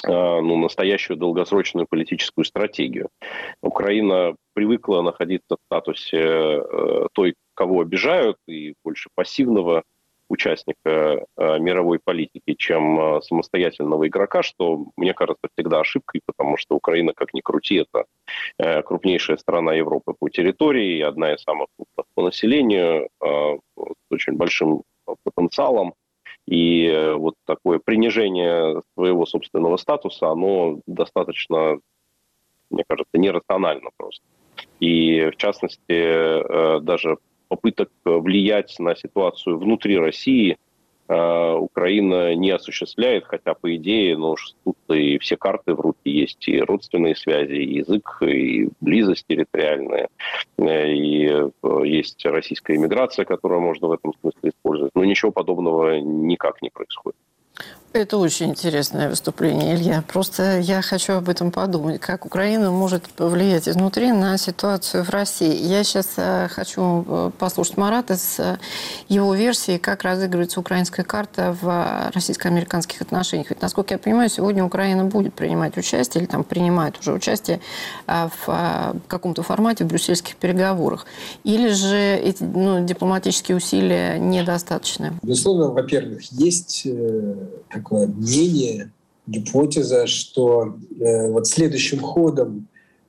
настоящую долгосрочную политическую стратегию. Украина привыкла находиться в статусе той, кого обижают, и больше пассивного участника мировой политики, чем самостоятельного игрока, что, мне кажется, всегда ошибкой, потому что Украина, как ни крути, это крупнейшая страна Европы по территории, одна из самых крупных по населению, с очень большим потенциалом. И вот такое принижение своего собственного статуса, оно достаточно, мне кажется, нерационально просто. И, в частности, даже попыток влиять на ситуацию внутри России Украина не осуществляет, хотя, по идее, тут и все карты в руки есть, и родственные связи, и язык, и близость территориальная, и есть российская иммиграция, которую можно в этом смысле использовать. Но ничего подобного никак не происходит. Это очень интересное выступление, Илья. Просто я хочу об этом подумать. Как Украина может повлиять изнутри на ситуацию в России. Я сейчас хочу послушать Марата с его версии, как разыгрывается украинская карта в российско-американских отношениях. Ведь, насколько я понимаю, сегодня Украина будет принимать участие, или там принимает уже участие в каком-то формате в брюссельских переговорах. Или же эти дипломатические усилия недостаточны? Безусловно, во-первых, есть такое мнение, гипотеза, что вот следующим ходом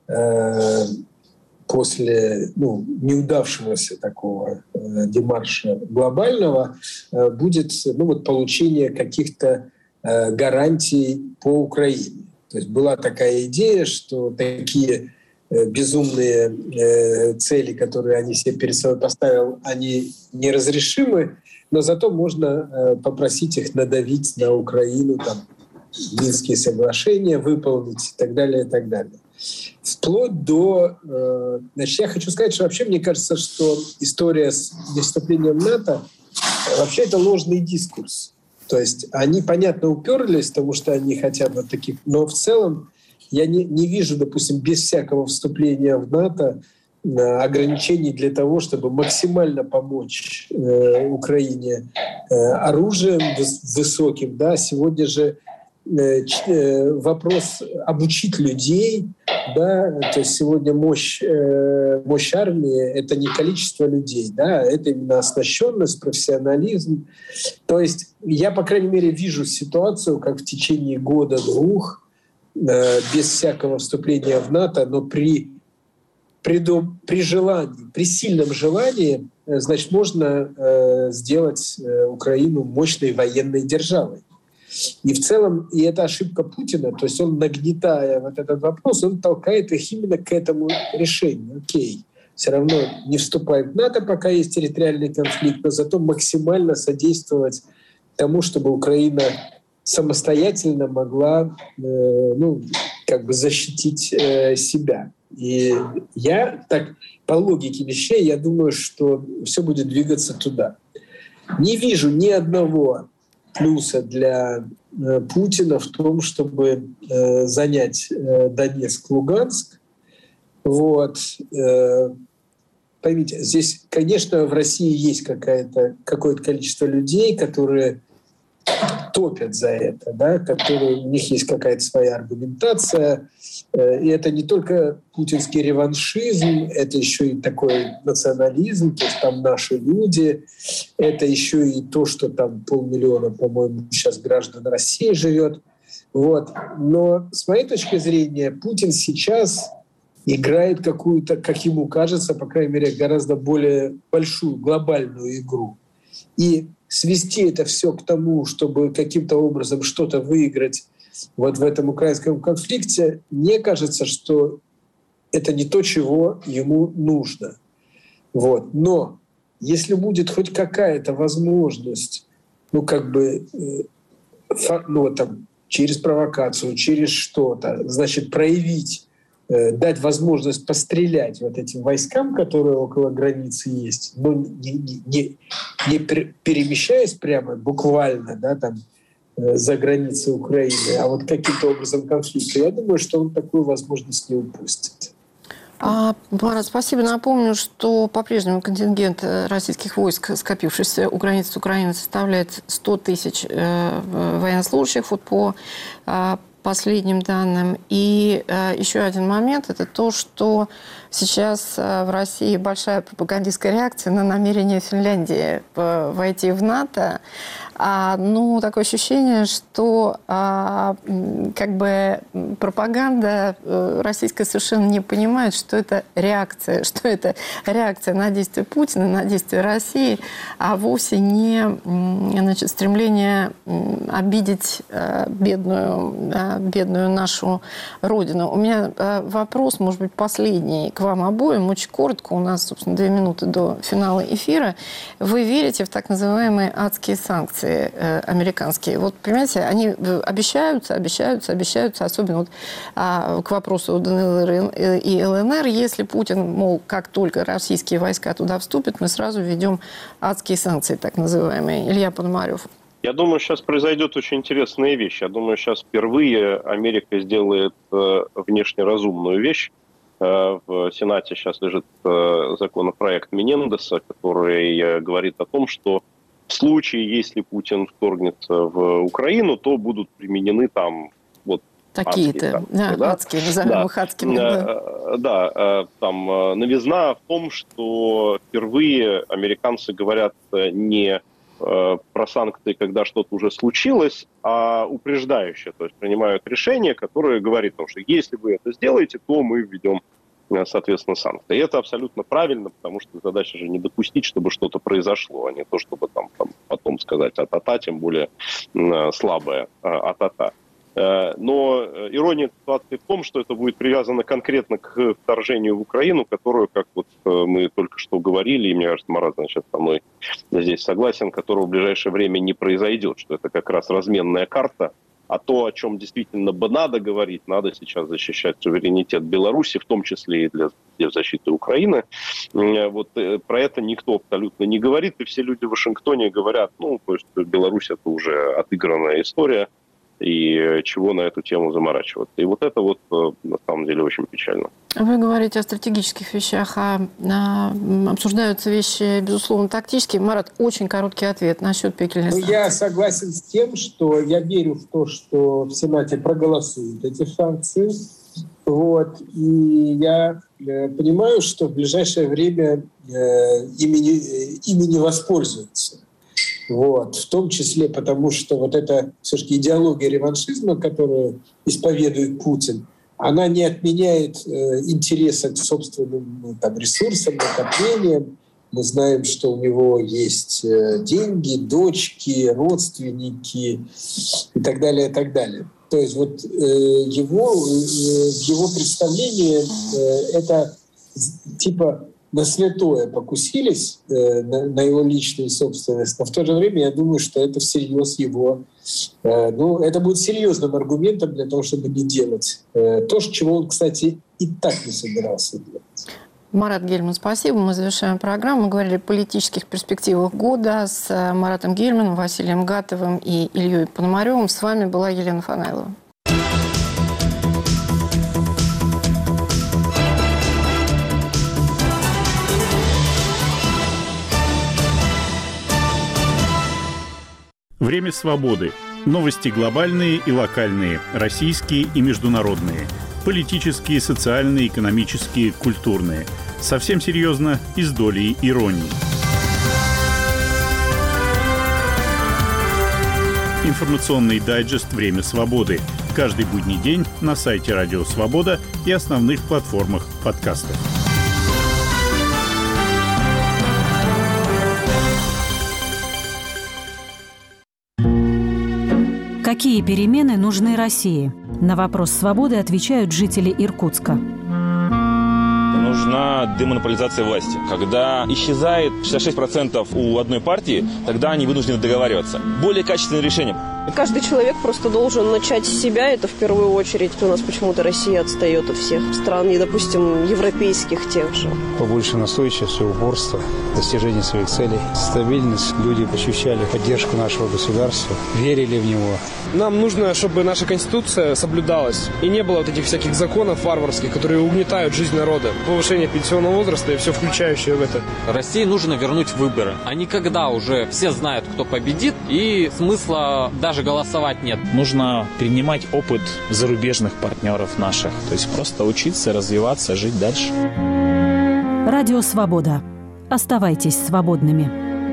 после неудавшегося такого демарша глобального будет получение каких-то гарантий по Украине. То есть была такая идея, что такие безумные цели, которые они себе перед собой поставили, они неразрешимы, но зато можно попросить их надавить на Украину, Минские соглашения выполнить и так далее, и так далее. Вплоть до... я хочу сказать, что вообще мне кажется, что история с вступлением в НАТО вообще это ложный дискурс. То есть они, понятно, уперлись, потому что они хотят вот таких... Но в целом я не вижу, допустим, без всякого вступления в НАТО ограничений для того, чтобы максимально помочь Украине оружием высоким. Да? Сегодня же вопрос обучить людей, да? То есть сегодня мощь армии — это не количество людей, да? Это именно оснащенность, профессионализм. То есть я, по крайней мере, вижу ситуацию, как в течение года-двух, без всякого вступления в НАТО, но при желании, при сильном желании, значит, можно сделать Украину мощной военной державой. И в целом, и это ошибка Путина, то есть он, нагнетая вот этот вопрос, он толкает их именно к этому решению. Окей, все равно не вступай в НАТО, пока есть территориальный конфликт, но зато максимально содействовать тому, чтобы Украина самостоятельно могла защитить себя. И я так, по логике вещей, я думаю, что все будет двигаться туда. Не вижу ни одного плюса для Путина в том, чтобы занять Донецк, Луганск. Поймите, здесь, конечно, в России есть какое-то количество людей, которые топят за это, да, у них есть какая-то своя аргументация. И это не только путинский реваншизм, это еще и такой национализм, то есть там наши люди, это еще и то, что там 500 000, по-моему, сейчас граждан России живет. Но с моей точки зрения, Путин сейчас играет какую-то, как ему кажется, по крайней мере, гораздо более большую глобальную игру. И свести это все к тому, чтобы каким-то образом что-то выиграть вот в этом украинском конфликте, мне кажется, что это не то, чего ему нужно. Но если будет хоть какая-то возможность, через провокацию, через что-то, значит, проявить, дать возможность пострелять вот этим войскам, которые около границы есть, но не перемещаясь прямо буквально, да, за границей Украины, а вот каким-то образом конфликта, я думаю, что он такую возможность не упустит. Марат, спасибо. Напомню, что по-прежнему контингент российских войск, скопившихся у границ Украины, составляет 100 000 военнослужащих. По последним данным. И еще один момент – это то, что сейчас в России большая пропагандистская реакция на намерение Финляндии войти в НАТО. Такое ощущение, что как бы пропаганда российская совершенно не понимает, что это реакция на действия Путина, на действия России, а вовсе не стремление обидеть бедную нашу Родину. У меня вопрос, может быть, последний к вам обоим. Очень коротко, у нас, собственно, 2 минуты до финала эфира. Вы верите в так называемые адские санкции американские? Вот, понимаете, они обещаются, особенно вот, к вопросу о ДНР и ЛНР. Если Путин, мол, как только российские войска туда вступят, мы сразу введем адские санкции, так называемые. Илья Пономарев. Я думаю, сейчас произойдет очень интересная вещь. Я думаю, сейчас впервые Америка сделает внешне разумную вещь. В Сенате сейчас лежит законопроект Менендеса, который говорит о том, что в случае, если Путин вторгнется в Украину, то будут применены там вот такие-то, адские, назовем их адскими. Там новизна в том, что впервые американцы говорят не про санкции, когда что-то уже случилось, а упреждающие, то есть принимают решение, которое говорит о том, что если вы это сделаете, то мы введем, соответственно, санкции. И это абсолютно правильно, потому что задача же не допустить, чтобы что-то произошло, а не то, чтобы там потом сказать а-та-та, тем более слабая а-та-та. Но ирония ситуации в том, что это будет привязано конкретно к вторжению в Украину, которую, как вот мы только что говорили, и мне кажется, Марат, значит, со мной здесь согласен, которого в ближайшее время не произойдет, что это как раз разменная карта. А то, о чем действительно бы надо говорить, надо сейчас защищать суверенитет Беларуси, в том числе и для защиты Украины. Вот про это никто абсолютно не говорит, и все люди в Вашингтоне говорят, то есть Беларусь это уже отыгранная история, и чего на эту тему заморачиваться. И вот это вот на самом деле очень печально. Вы говорите о стратегических вещах, обсуждаются вещи, безусловно, тактические. Марат, очень короткий ответ насчет пекельной санкции. Я согласен с тем, что я верю в то, что в Сенате проголосуют эти санкции. Вот. И я понимаю, что в ближайшее время ими не воспользуются. Вот. В том числе потому, что вот эта все-таки идеология реваншизма, которую исповедует Путин, она не отменяет интереса к собственным ресурсам, накоплениям. Мы знаем, что у него есть деньги, дочки, родственники и так далее, и так далее. То есть вот в его представлении это типа на святое покусились, на его личную собственность, но в то же время я думаю, что это всерьез его... это будет серьезным аргументом для того, чтобы не делать то, чего он, кстати, и так не собирался делать. Марат Гельман, спасибо. Мы завершаем программу. Мы говорили о политических перспективах года с Маратом Гельманом, Василием Гатовым и Ильей Пономаревым. С вами была Елена Фанайлова. Время свободы. Новости глобальные и локальные, российские и международные. Политические, социальные, экономические, культурные. Совсем серьезно и с долей иронии. Информационный дайджест «Время свободы». Каждый будний день на сайте Радио Свобода и основных платформах подкастов. Какие перемены нужны России? На вопрос «Свободы» отвечают жители Иркутска. Нужна демонополизация власти. Когда исчезает 66% у одной партии, тогда они вынуждены договариваться. Более качественное решение. Каждый человек просто должен начать с себя, это в первую очередь. У нас почему-то Россия отстает от всех стран, и, допустим, европейских тех же. Побольше настойчивости, упорства, достижения своих целей, стабильность. Люди ощущали поддержку нашего государства, верили в него. Нам нужно, чтобы наша Конституция соблюдалась, и не было вот этих всяких законов варварских, которые угнетают жизнь народа. повышение пенсионного возраста и все включающее в это. России нужно вернуть выборы. А не когда уже все знают, кто победит, и смысла даже голосовать нет. Нужно перенимать опыт зарубежных партнеров наших. То есть просто учиться, развиваться, жить дальше. Радио «Свобода». Оставайтесь свободными.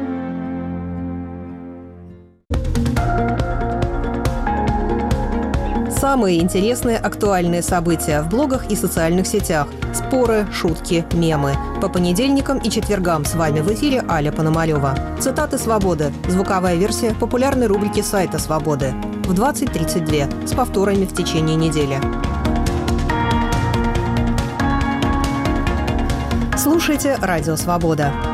Самые интересные актуальные события в блогах и социальных сетях. Споры, шутки, мемы. По понедельникам и четвергам с вами в эфире Аля Пономарева. Цитаты «Свободы». Звуковая версия популярной рубрики сайта «Свободы». В 20:32 с повторами в течение недели. Слушайте «Радио Свобода».